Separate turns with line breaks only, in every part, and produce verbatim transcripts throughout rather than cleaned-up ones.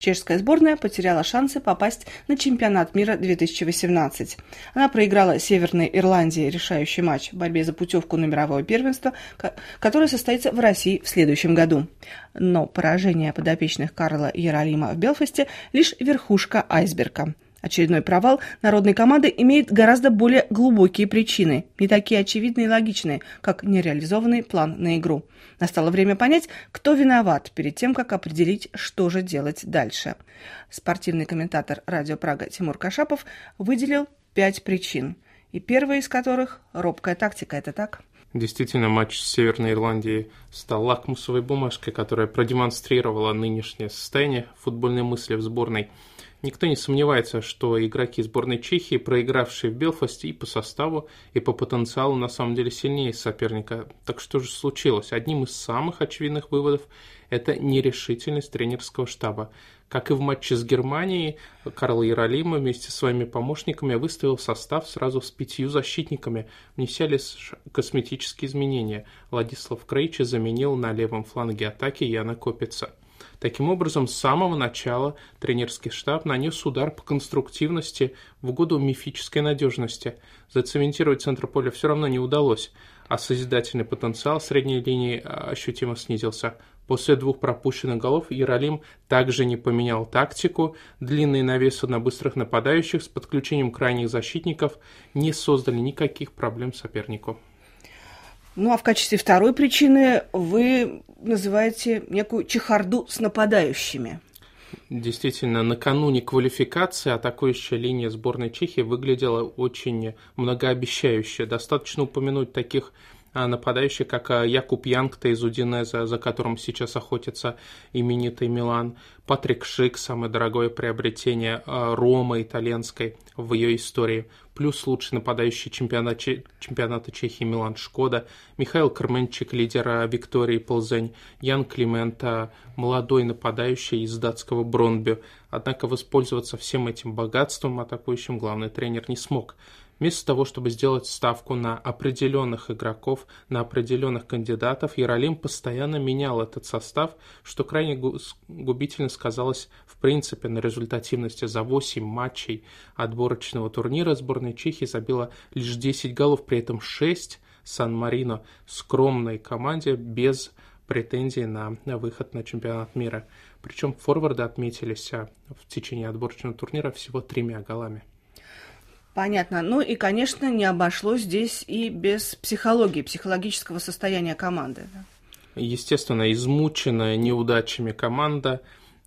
Чешская сборная потеряла шансы попасть на чемпионат мира две тысячи восемнадцать. Она проиграла Северной Ирландии решающий матч в борьбе за путевку на мировое первенство, которое состоится в России в следующем году. Но поражение подопечных Карла Яролима в Белфасте – лишь верхушка айсберга. Очередной провал народной команды имеет гораздо более глубокие причины, не такие очевидные и логичные, как нереализованный план на игру. Настало время понять, кто виноват, перед тем, как определить, что же делать дальше. Спортивный комментатор «Радио Прага» Тимур Кашапов выделил пять причин, и первая из которых – робкая тактика. Это так?
Действительно, матч с Северной Ирландией стал лакмусовой бумажкой, которая продемонстрировала нынешнее состояние футбольной мысли в сборной. Никто не сомневается, что игроки сборной Чехии, проигравшие в Белфасте и по составу, и по потенциалу, на самом деле сильнее соперника. Так что же случилось? Одним из самых очевидных выводов – это нерешительность тренерского штаба. Как и в матче с Германией, Карл Яролим вместе с своими помощниками выставил состав сразу с пятью защитниками, внеся лишь косметические изменения. Ладислав Крейчи заменил на левом фланге атаки Яна Копица. Таким образом, с самого начала тренерский штаб нанес удар по конструктивности в угоду мифической надежности. Зацементировать центр поля все равно не удалось, а созидательный потенциал средней линии ощутимо снизился. После двух пропущенных голов Яролим также не поменял тактику. Длинные навесы на быстрых нападающих с подключением крайних защитников не создали никаких проблем сопернику.
Ну а в качестве второй причины вы называете некую чехарду с нападающими.
Действительно, накануне квалификации атакующая линия сборной Чехии выглядела очень многообещающе. Достаточно упомянуть таких нападающих, как Якуб Янгта из Удинеза, за которым сейчас охотится именитый Милан, Патрик Шик, самое дорогое приобретение Ромы итальянской в ее истории, плюс лучший нападающий чемпионата, чемпионата Чехии Милан Шкода, Михаил Крменчик, лидер Виктории Плзень, Ян Климента, молодой нападающий из датского Бронбю. Однако воспользоваться всем этим богатством атакующим главный тренер не смог. Вместо того, чтобы сделать ставку на определенных игроков, на определенных кандидатов, Яролим постоянно менял этот состав, что крайне губительно сказалось в принципе на результативности. За восемь матчей отборочного турнира сборная Чехии забила лишь десять голов, при этом шесть Сан-Марино, скромной команде без претензий на выход на чемпионат мира. Причем форварды отметились в течение отборочного турнира всего тремя голами.
Понятно. Ну и, конечно, не обошлось здесь и без психологии, психологического состояния команды.
Естественно, измученная неудачами команда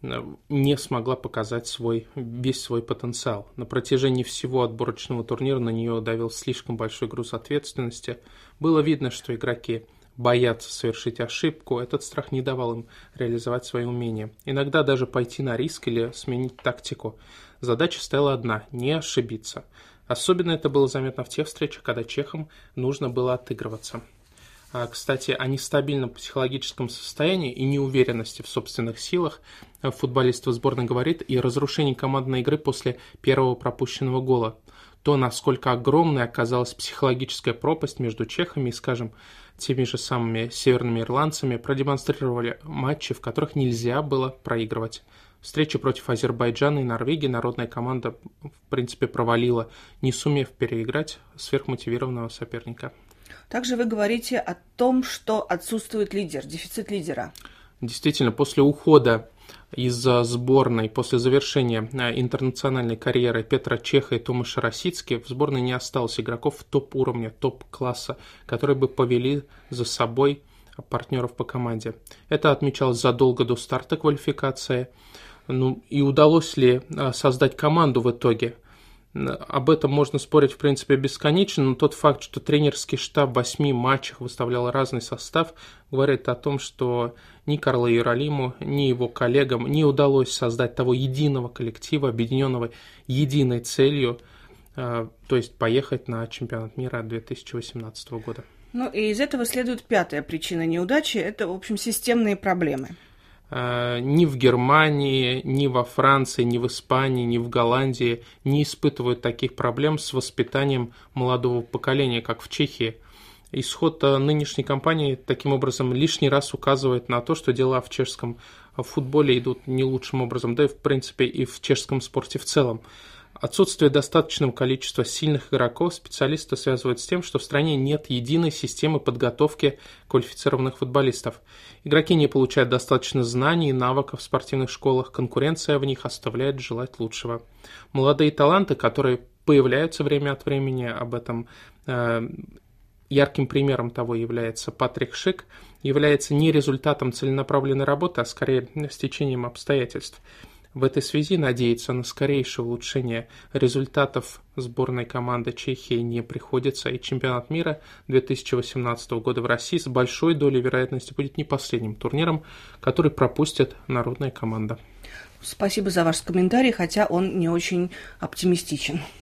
не смогла показать свой, весь свой потенциал. На протяжении всего отборочного турнира на нее давил слишком большой груз ответственности. Было видно, что игроки боятся совершить ошибку, этот страх не давал им реализовать свои умения. Иногда даже пойти на риск или сменить тактику. Задача стояла одна – не ошибиться. Особенно это было заметно в тех встречах, когда чехам нужно было отыгрываться. А, кстати, о нестабильном психологическом состоянии и неуверенности в собственных силах футболист сборной говорит и разрушении командной игры после первого пропущенного гола. То, насколько огромной оказалась психологическая пропасть между чехами и, скажем, теми же самыми северными ирландцами, продемонстрировали матчи, в которых нельзя было проигрывать. Встречи против Азербайджана и Норвегии народная команда, в принципе, провалила, не сумев переиграть сверхмотивированного соперника.
Также вы говорите о том, что отсутствует лидер, дефицит лидера.
Действительно, после ухода из сборной, после завершения интернациональной карьеры Петра Чеха и Томаша Росицки, в сборной не осталось игроков топ-уровня, топ-класса, которые бы повели за собой партнеров по команде. Это отмечалось задолго до старта квалификации. Ну и удалось ли создать команду в итоге? Об этом можно спорить, в принципе, бесконечно, но тот факт, что тренерский штаб в восьми матчах выставлял разный состав, говорит о том, что ни Карлу Яролиму, ни его коллегам не удалось создать того единого коллектива, объединенного единой целью, то есть поехать на чемпионат мира две тысячи восемнадцатого года.
Ну и из этого следует пятая причина неудачи – это, в общем, системные проблемы.
Ни в Германии, ни во Франции, ни в Испании, ни в Голландии не испытывают таких проблем с воспитанием молодого поколения, как в Чехии. Исход нынешней кампании таким образом лишний раз указывает на то, что дела в чешском в футболе идут не лучшим образом, да и в принципе и в чешском спорте в целом. Отсутствие достаточного количества сильных игроков специалисты связывают с тем, что в стране нет единой системы подготовки квалифицированных футболистов. Игроки не получают достаточно знаний и навыков в спортивных школах, конкуренция в них оставляет желать лучшего. Молодые таланты, которые появляются время от времени, об этом э, ярким примером того является Патрик Шик, является не результатом целенаправленной работы, а скорее стечением обстоятельств. В этой связи надеяться на скорейшее улучшение результатов сборной команды Чехии не приходится, и чемпионат мира две тысячи восемнадцатого года в России с большой долей вероятности будет не последним турниром, который пропустит народная команда.
Спасибо за ваш комментарий, хотя он не очень оптимистичен.